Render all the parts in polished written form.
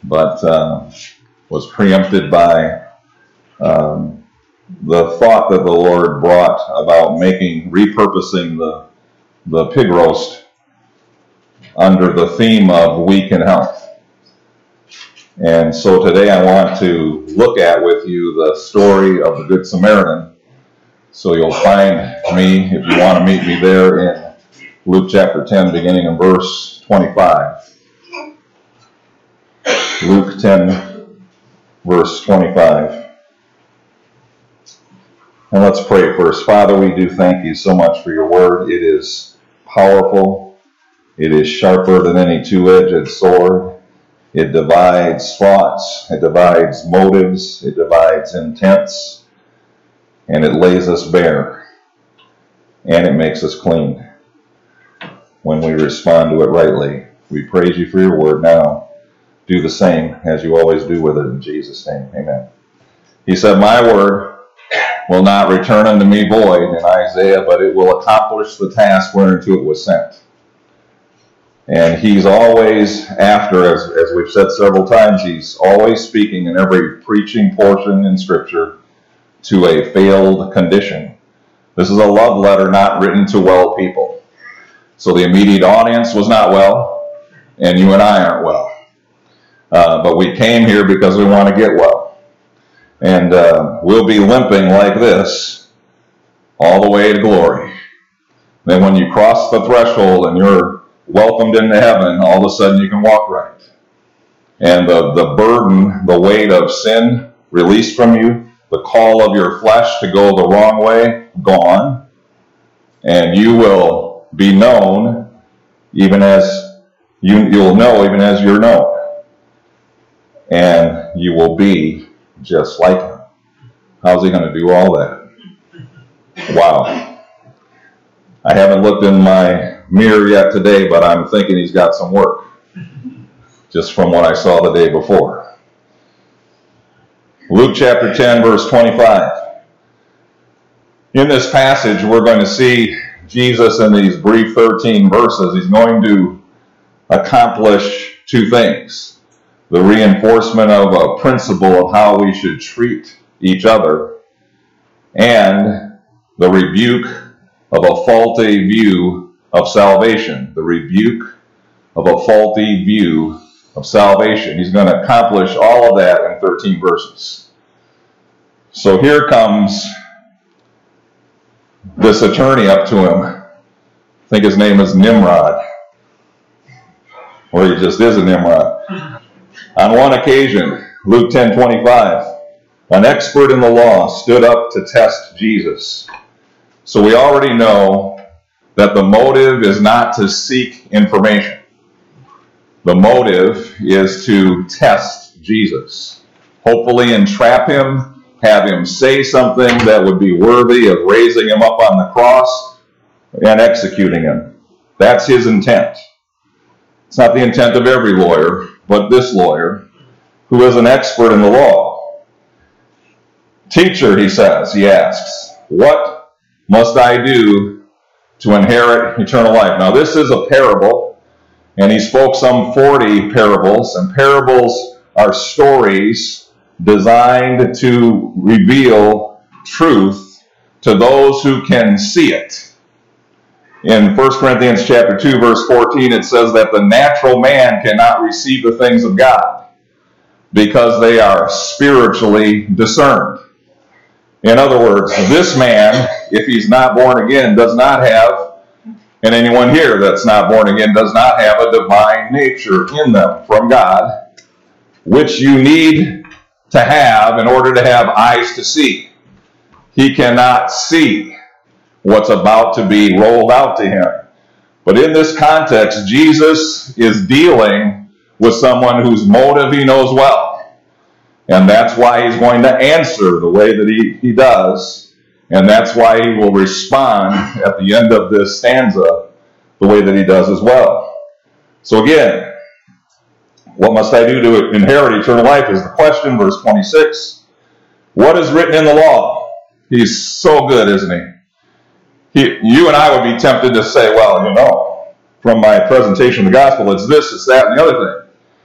but was preempted by the thought that the Lord brought about repurposing the pig roast under the theme of weak in health. And so today I want to look at with you the story of the Good Samaritan. So you'll find me, if you want to meet me there, in Luke chapter 10, beginning in verse 25. Luke 10, verse 25. And let's pray first. Father, we do thank you so much for your word. It is powerful. It is sharper than any two-edged sword. It divides thoughts. It divides motives. It divides intents. And it lays us bare. And it makes us clean when we respond to it rightly. We praise you for your word. Now, do the same as you always do with it in Jesus' name. Amen. He said, my word will not return unto me void in Isaiah, but it will accomplish the task whereunto it was sent. And he's always after, as we've said several times, he's always speaking in every preaching portion in Scripture to a failed condition. This is a love letter not written to well people. So the immediate audience was not well, and you and I aren't well. But we came here because we want to get well. And we'll be limping like this all the way to glory. Then when you cross the threshold and you're welcomed into heaven, all of a sudden you can walk right. And the burden, the weight of sin released from you, the call of your flesh to go the wrong way, gone. And you will be known even as you'll know even as you're known. And you will be just like him. How's he going to do all that? Wow. I haven't looked in my mirror yet today, but I'm thinking he's got some work. Just from what I saw the day before. Luke chapter 10, verse 25. In this passage, we're going to see Jesus in these brief 13 verses. He's going to accomplish two things. The reinforcement of a principle of how we should treat each other, and the rebuke of a faulty view of salvation. The rebuke of a faulty view of salvation. He's going to accomplish all of that in 13 verses. So here comes this attorney up to him. I think his name is Nimrod. Or he just is a Nimrod. On one occasion, Luke 10:25, an expert in the law stood up to test Jesus. So we already know that the motive is not to seek information. The motive is to test Jesus. Hopefully entrap him, have him say something that would be worthy of raising him up on the cross and executing him. That's his intent. It's not the intent of every lawyer, but this lawyer, who is an expert in the law. Teacher, he asks, what must I do to inherit eternal life? Now, this is a parable, and he spoke some 40 parables, and parables are stories designed to reveal truth to those who can see it. In 1 Corinthians chapter 2, verse 14, it says that the natural man cannot receive the things of God because they are spiritually discerned. In other words, this man, if he's not born again, does not have, and anyone here that's not born again does not have a divine nature in them from God, which you need to have in order to have eyes to see. He cannot see what's about to be rolled out to him. But in this context, Jesus is dealing with someone whose motive he knows well. And that's why he's going to answer the way that he does. And that's why he will respond at the end of this stanza the way that he does as well. So again, what must I do to inherit eternal life is the question, verse 26. What is written in the law? He's so good, isn't he? You and I would be tempted to say, well, from my presentation of the gospel, it's this, it's that, and the other thing.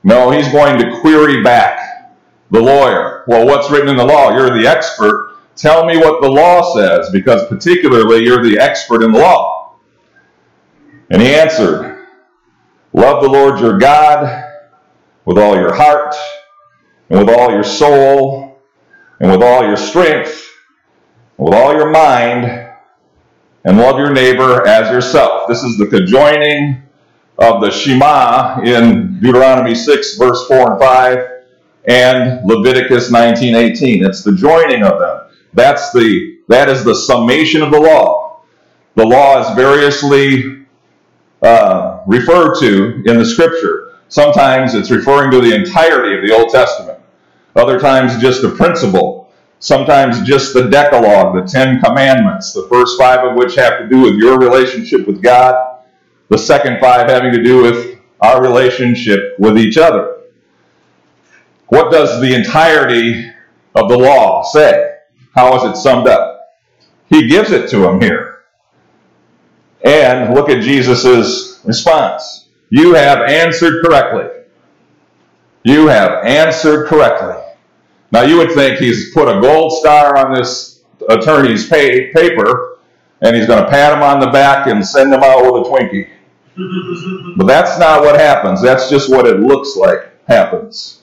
No, he's going to query back the lawyer. Well, what's written in the law? You're the expert. Tell me what the law says, because particularly you're the expert in the law. And he answered, love the Lord your God with all your heart, and with all your soul, and with all your strength, and with all your mind, and love your neighbor as yourself. This is the conjoining of the Shema in Deuteronomy 6, verse 4 and 5, and Leviticus 19:18. It's the joining of them. That is the summation of the law. The law is variously referred to in the Scripture. Sometimes it's referring to the entirety of the Old Testament. Other times just a principle. Sometimes just the Decalogue, the 10 Commandments, the first 5 of which have to do with your relationship with God, the second 5 having to do with our relationship with each other. What does the entirety of the law say? How is it summed up? He gives it to him here. And look at Jesus' response. You have answered correctly. You have answered correctly. Now you would think he's put a gold star on this attorney's paper, and he's going to pat him on the back and send him out with a Twinkie. But that's not what happens. That's just what it looks like happens.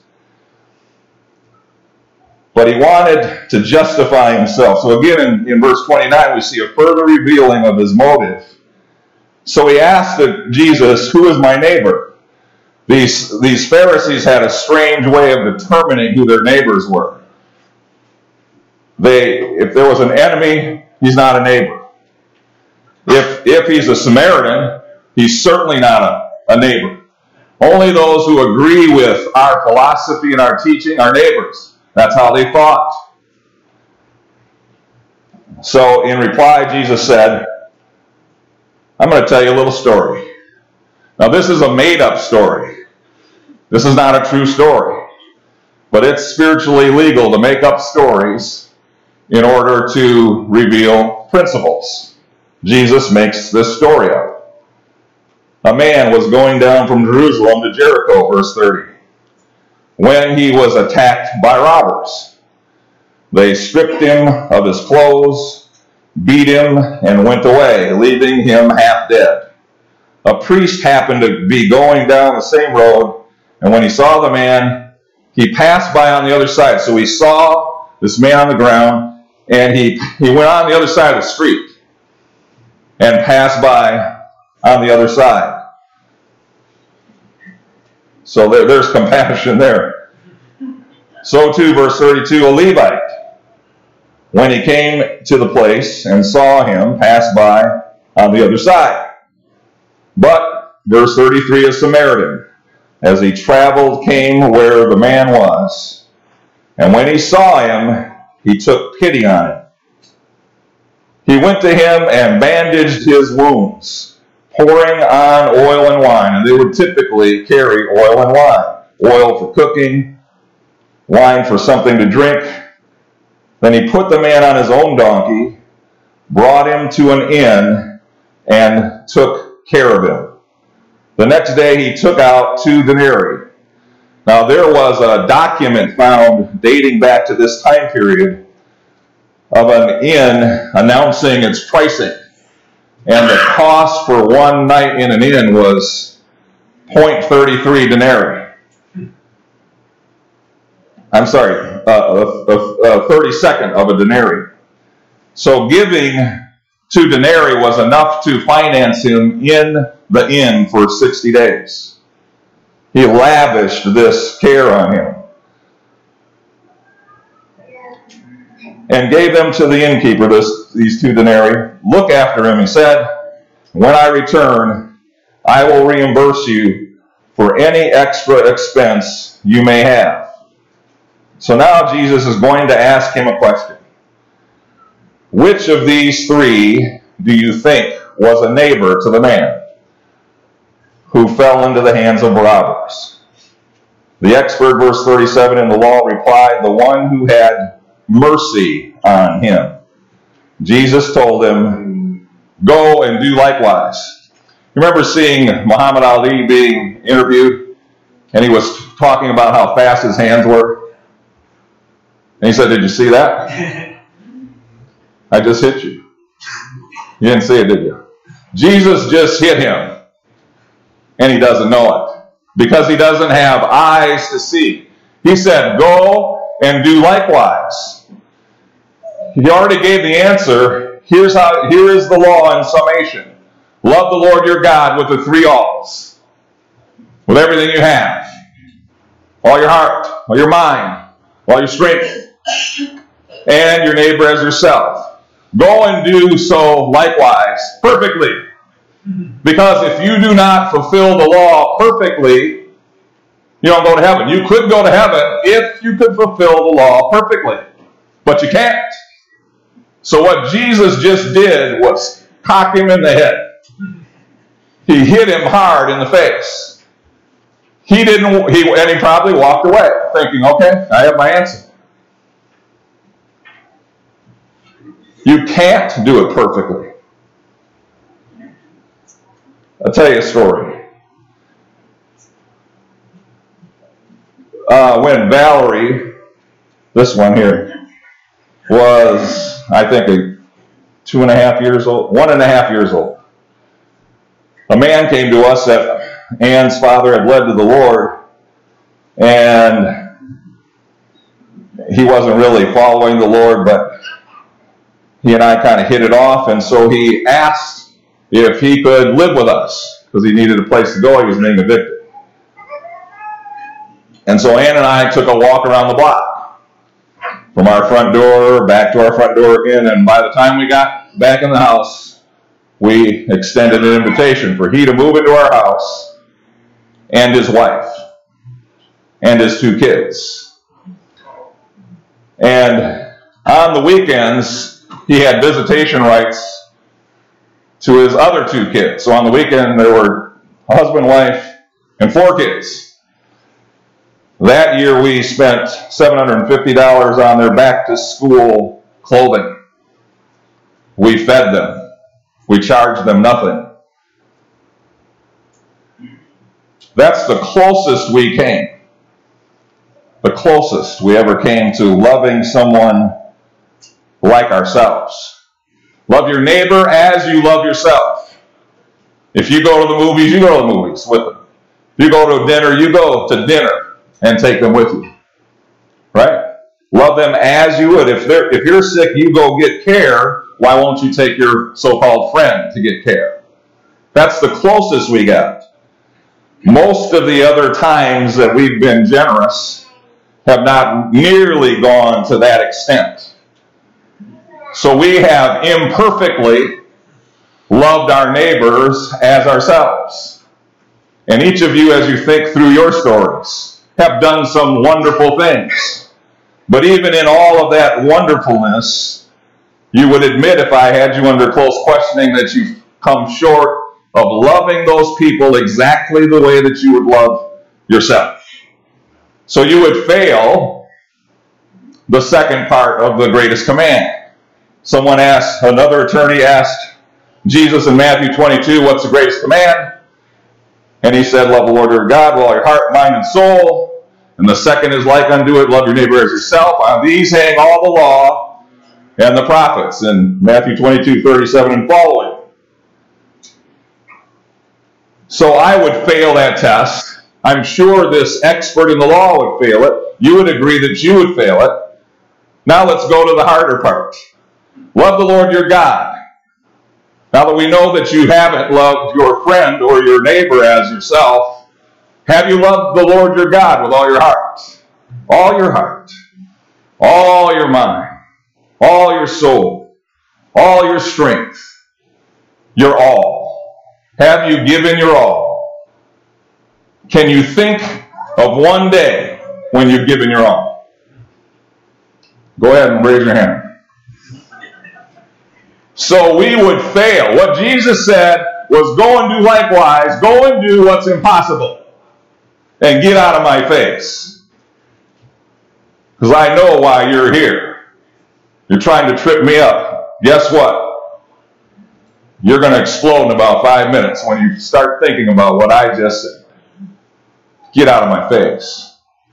But he wanted to justify himself. So again, in verse 29, we see a further revealing of his motive. So he asked Jesus, who is my neighbor? These Pharisees had a strange way of determining who their neighbors were. If there was an enemy, he's not a neighbor. If he's a Samaritan, he's certainly not a neighbor. Only those who agree with our philosophy and our teaching are neighbors. That's how they thought. So in reply, Jesus said, I'm going to tell you a little story. Now this is a made-up story. This is not a true story. But it's spiritually legal to make up stories in order to reveal principles. Jesus makes this story up. A man was going down from Jerusalem to Jericho, verse 30, when he was attacked by robbers. They stripped him of his clothes, beat him, and went away, leaving him half dead. A priest happened to be going down the same road, and when he saw the man, he passed by on the other side. So he saw this man on the ground, and he went on the other side of the street and passed by on the other side. So there's compassion there. So too, verse 32, a Levite, when he came to the place and saw him, passed by on the other side. But, verse 33, a Samaritan, as he traveled, came where the man was. And when he saw him, he took pity on him. He went to him and bandaged his wounds, pouring on oil and wine. And they would typically carry oil and wine. Oil for cooking, wine for something to drink. Then he put the man on his own donkey, brought him to an inn, and took care of him. The next day he took out 2 denarii. Now there was a document found dating back to this time period of an inn announcing its pricing. And the cost for one night in an inn was 0.33 denarii. I'm sorry, a 32nd of a denarii. So giving 2 denarii was enough to finance him in the inn for 60 days. He lavished this care on him and gave them to the innkeeper, these 2 denarii. Look after him, he said. When I return, I will reimburse you for any extra expense you may have. So now Jesus is going to ask him a question. Which of these 3 do you think was a neighbor to the man who fell into the hands of robbers? The expert, verse 37 in the law, replied, the one who had mercy on him. Jesus told him, go and do likewise. You remember seeing Muhammad Ali being interviewed? And he was talking about how fast his hands were. And he said, "Did you see that? I just hit you." You didn't see it, did you? Jesus just hit him. And he doesn't know it. Because he doesn't have eyes to see. He said, "Go and do likewise." He already gave the answer. Here is the law in summation. Love the Lord your God with the three alls. With everything you have. All your heart, all your mind, all your strength. And your neighbor as yourself. Go and do so likewise, perfectly. Because if you do not fulfill the law perfectly, you don't go to heaven. You could go to heaven if you could fulfill the law perfectly. But you can't. So what Jesus just did was cock him in the head. He hit him hard in the face. He probably walked away thinking, "Okay, I have my answer." You can't do it perfectly. I'll tell you a story. When Valerie, this one here, was, I think, 1.5 years old, a man came to us that Ann's father had led to the Lord, and he wasn't really following the Lord, but he and I kind of hit it off, and so he asked if he could live with us, because he needed a place to go. He was being evicted. And so Ann and I took a walk around the block, from our front door back to our front door again, and by the time we got back in the house, we extended an invitation for he to move into our house, and his wife, and his 2 kids. And on the weekends, he had visitation rights to his other 2 kids. So on the weekend, there were a husband, wife, and 4 kids. That year, we spent $750 on their back-to-school clothing. We fed them. We charged them nothing. That's the closest we came. The closest we ever came to loving someone like ourselves. Love your neighbor as you love yourself. If you go to the movies, you go to the movies with them. If you go to dinner, you go to dinner and take them with you. Right? Love them as you would. If you're sick, you go get care. Why won't you take your so-called friend to get care? That's the closest we got. Most of the other times that we've been generous have not nearly gone to that extent. So we have imperfectly loved our neighbors as ourselves. And each of you, as you think through your stories, have done some wonderful things. But even in all of that wonderfulness, you would admit, if I had you under close questioning, that you've come short of loving those people exactly the way that you would love yourself. So you would fail the second part of the greatest command. Another attorney asked Jesus in Matthew 22, what's the greatest command? And he said, love the Lord your God with all your heart, mind, and soul. And the second is like unto it, love your neighbor as yourself. On these hang all the law and the prophets, in Matthew 22, 37 and following. So I would fail that test. I'm sure this expert in the law would fail it. You would agree that you would fail it. Now let's go to the harder part. Love the Lord your God. Now that we know that you haven't loved your friend or your neighbor as yourself, have you loved the Lord your God with all your heart, all your mind, all your soul, all your strength, your all? Have you given your all? Can you think of one day when you've given your all? Go ahead and raise your hand. So we would fail. What Jesus said was, go and do likewise. Go and do what's impossible. And get out of my face. Because I know why you're here. You're trying to trip me up. Guess what? You're going to explode in about 5 minutes when you start thinking about what I just said. Get out of my face.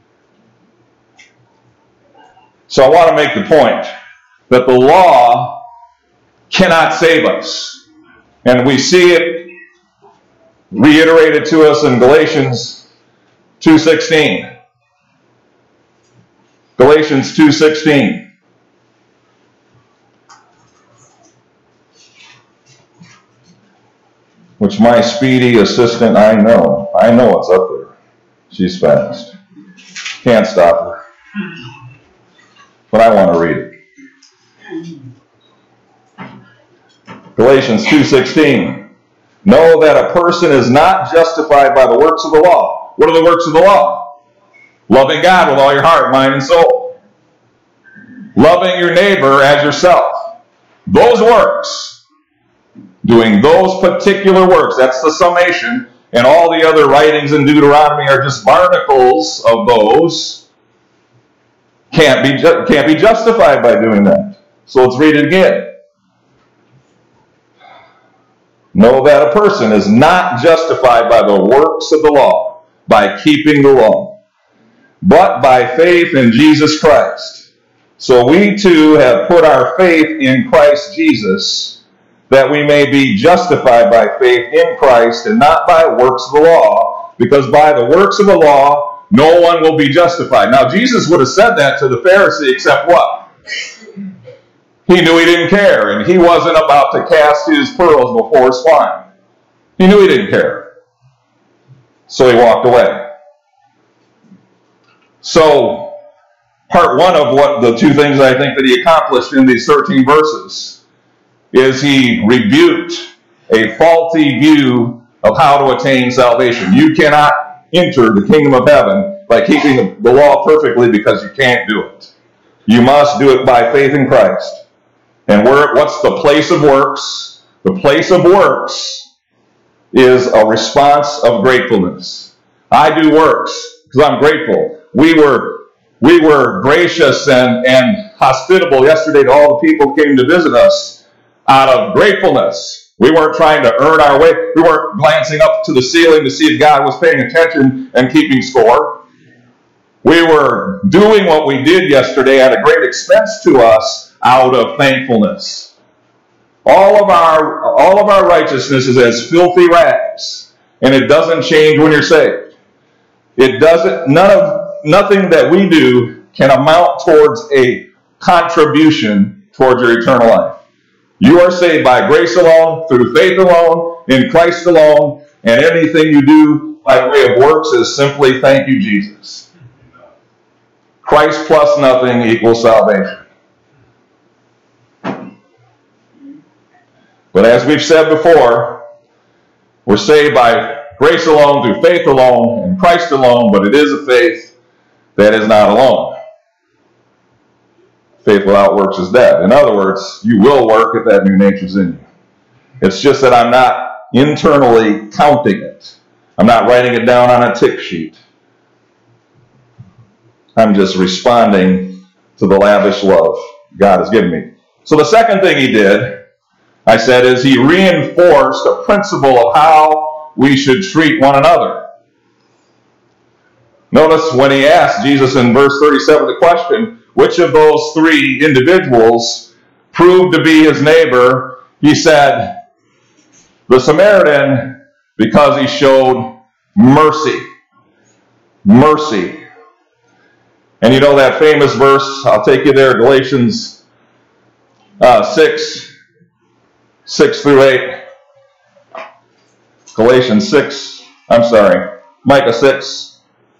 So I want to make the point that the law cannot save us. And we see it reiterated to us in Galatians 2:16. Galatians 2:16. Which my speedy assistant, I know it's up there. She's fast. Can't stop her. But I want to read it. Galatians 2:16. Know that a person is not justified by the works of the law. What are the works of the law? Loving God with all your heart, mind, and soul. Loving your neighbor as yourself. Those works, doing those particular works, that's the summation, and all the other writings in Deuteronomy are just barnacles of those, can't be justified by doing that. So let's read it again. Know that a person is not justified by the works of the law, by keeping the law, but by faith in Jesus Christ. So we too have put our faith in Christ Jesus, that we may be justified by faith in Christ and not by works of the law, because by the works of the law, no one will be justified. Now, Jesus would have said that to the Pharisee, except what? He knew he didn't care, and he wasn't about to cast his pearls before swine. He knew he didn't care. So he walked away. So, part one of what the two things I think that he accomplished in these 13 verses is he rebuked a faulty view of how to attain salvation. You cannot enter the kingdom of heaven by keeping the law perfectly, because you can't do it. You must do it by faith in Christ. And what's the place of works? The place of works is a response of gratefulness. I do works because I'm grateful. We were gracious and hospitable yesterday to all the people who came to visit us out of gratefulness. We weren't trying to earn our way. We weren't glancing up to the ceiling to see if God was paying attention and keeping score. We were doing what we did yesterday at a great expense to us out of thankfulness. All of our righteousness is as filthy rags, and it doesn't change when you're saved. It doesn't. Nothing that we do can amount towards a contribution towards your eternal life. You are saved by grace alone, through faith alone, in Christ alone, and anything you do by way of works is simply thank you, Jesus. Christ plus nothing equals salvation. But as we've said before, we're saved by grace alone, through faith alone, in Christ alone, but it is a faith that is not alone. Faith without works is dead. In other words, you will work if that new nature's in you. It's just that I'm not internally counting it. I'm not writing it down on a tick sheet. I'm just responding to the lavish love God has given me. So the second thing he did, I said, is he reinforced a principle of how we should treat one another. Notice when he asked Jesus in verse 37 the question, which of those three individuals proved to be his neighbor, he said, the Samaritan, because he showed mercy. Mercy. And you know that famous verse, I'll take you there, Galatians 6 through 8. Micah 6,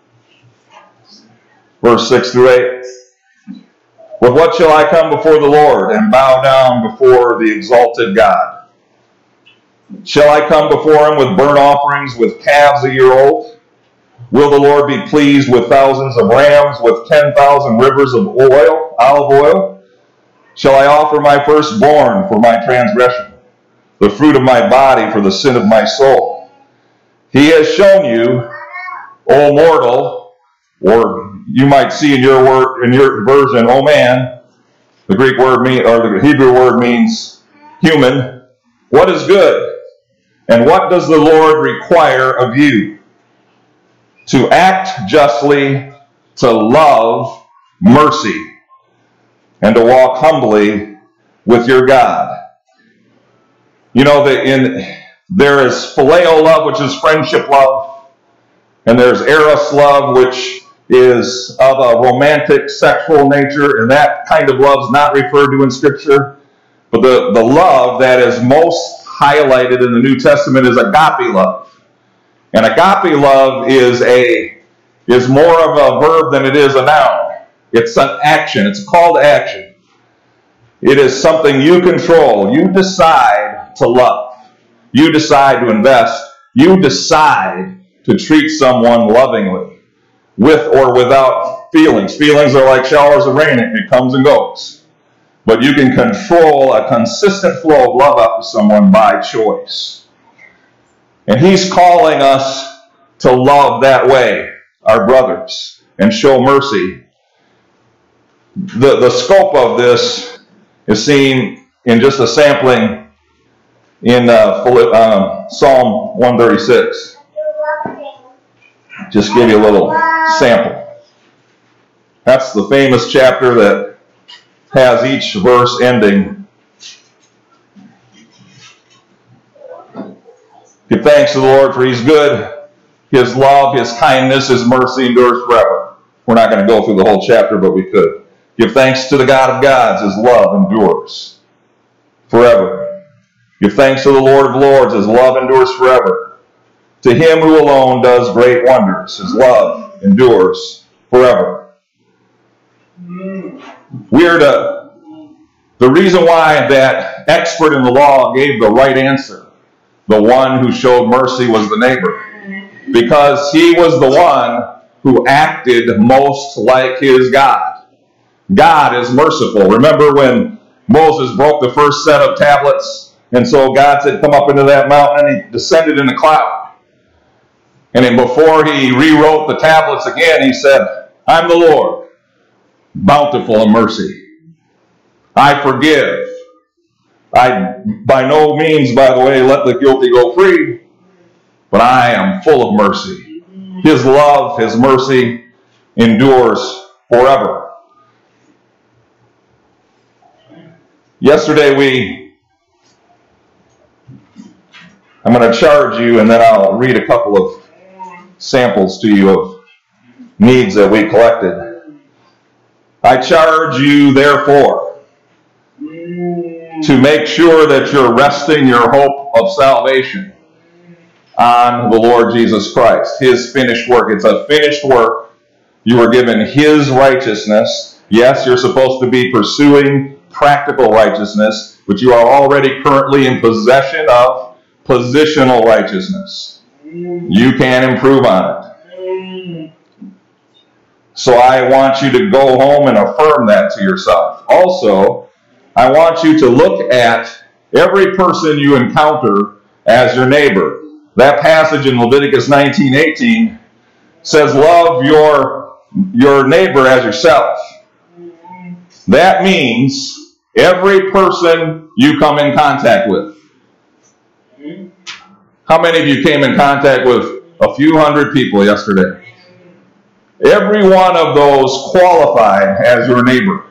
verse 6 through 8. With what shall I come before the Lord and bow down before the exalted God? Shall I come before him with burnt offerings, with calves a year old? Will the Lord be pleased with thousands of rams, with 10,000 rivers of oil, olive oil? Shall I offer my firstborn for my transgression, the fruit of my body for the sin of my soul? He has shown you, O mortal, or you might see in your version, O man, the Greek word or the Hebrew word means human. What is good, and what does the Lord require of you? to act justly, to love mercy, and to walk humbly with your God. You know that there is phileo love, which is friendship love, and there's eros love, which is of a romantic, sexual nature, and that kind of love is not referred to in Scripture. But the love that is most highlighted in the New Testament is agape love. And agape love is more of a verb than it is a noun. It's an action. It's a call to action. It is something you control. You decide to love. You decide to invest. You decide to treat someone lovingly, with or without feelings. Feelings are like showers of rain. It comes and goes. But you can control a consistent flow of love out to someone by choice. And he's calling us to love that way, our brothers, and show mercy. The scope of this is seen in just a sampling in Psalm 136. Just give you a little sample. That's the famous chapter that has each verse ending, give thanks to the Lord, for he's good. His love, his kindness, his mercy endures forever. We're not going to go through the whole chapter, but we could. Give thanks to the God of gods. His love endures forever. Give thanks to the Lord of lords. His love endures forever. To him who alone does great wonders. His love endures forever. The reason why that expert in the law gave the right answer, the one who showed mercy, was the neighbor. Because he was the one who acted most like his God. God is merciful. Remember when Moses broke the first set of tablets, and so God said, come up into that mountain, and he descended in a cloud. And then before he rewrote the tablets again, he said, I'm the Lord, bountiful in mercy. I forgive. I by no means, by the way, let the guilty go free, but I am full of mercy. His love, his mercy endures forever. Yesterday I'm going to charge you, and then I'll read a couple of samples to you of needs that we collected. I charge you, therefore, to make sure that you're resting your hope of salvation on the Lord Jesus Christ, his finished work. It's a finished work. You were given his righteousness. Yes, you're supposed to be pursuing practical righteousness, but you are already currently in possession of positional righteousness. You can improve on it. So I want you to go home and affirm that to yourself. Also, I want you to look at every person you encounter as your neighbor. That passage in Leviticus 19:18 says, love your neighbor as yourself. That means every person you come in contact with. How many of you came in contact with a few hundred people yesterday? Every one of those qualified as your neighbor.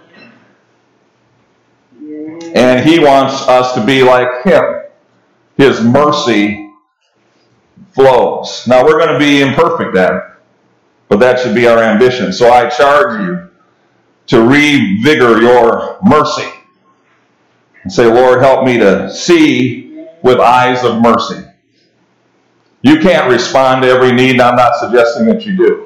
And he wants us to be like him. His mercy flows. Now, we're going to be imperfect at it, but that should be our ambition. So I charge you to revigor your mercy and say, Lord, help me to see with eyes of mercy. You can't respond to every need, and I'm not suggesting that you do.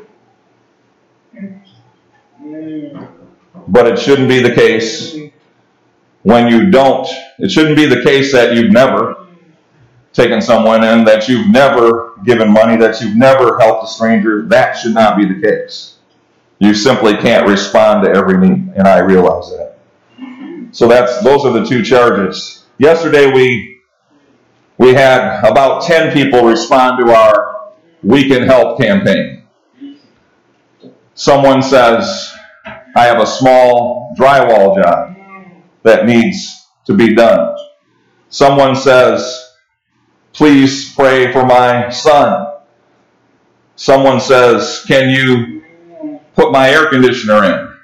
But it shouldn't be the case when you don't. It shouldn't be the case that you've never taken someone in, that you've never given money, that you've never helped a stranger. That should not be the case. You simply can't respond to every need, and I realize that. So those are the two charges. Yesterday we had about 10 people respond to our We Can Help campaign. Someone says, I have a small drywall job that needs to be done. Someone says, please pray for my son. Someone says, can you put my air conditioner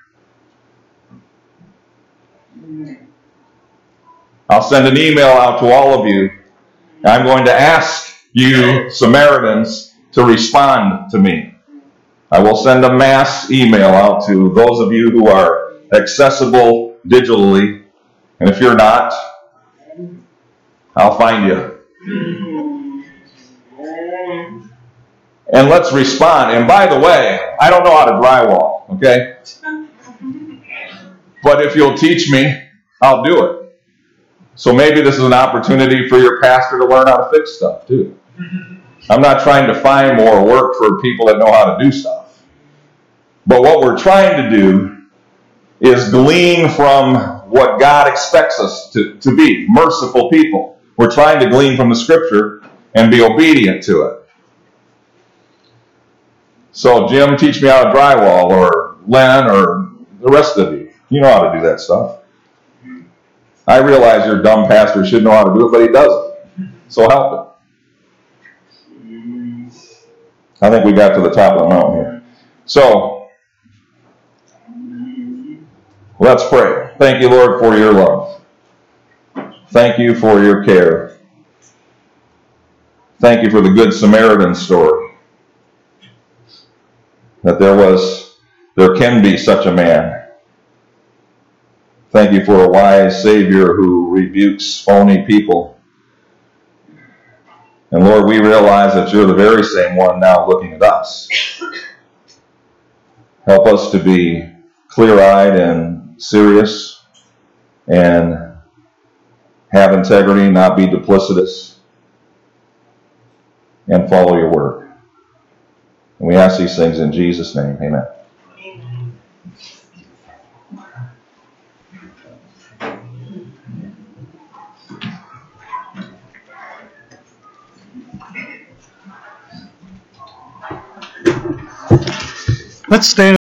in? I'll send an email out to all of you. I'm going to ask you, Samaritans, to respond to me. I will send a mass email out to those of you who are accessible digitally. And if you're not, I'll find you. And let's respond. And by the way, I don't know how to drywall, okay? But if you'll teach me, I'll do it. So maybe this is an opportunity for your pastor to learn how to fix stuff too. I'm not trying to find more work for people that know how to do stuff. But what we're trying to do is glean from what God expects us to be, merciful people. We're trying to glean from the Scripture and be obedient to it. So, Jim, teach me how to drywall, or Len, or the rest of you. You know how to do that stuff. I realize your dumb pastor should know how to do it, but he doesn't. So help him. I think we got to the top of the mountain here. So, let's pray. Thank you, Lord, for your love. Thank you for your care. Thank you for the Good Samaritan story. That there can be such a man. Thank you for a wise Savior who rebukes phony people. And Lord, we realize that you're the very same one now looking at us. Help us to be clear-eyed and serious and have integrity, not be duplicitous, and follow your word. And we ask these things in Jesus' name. Amen. Let's stand.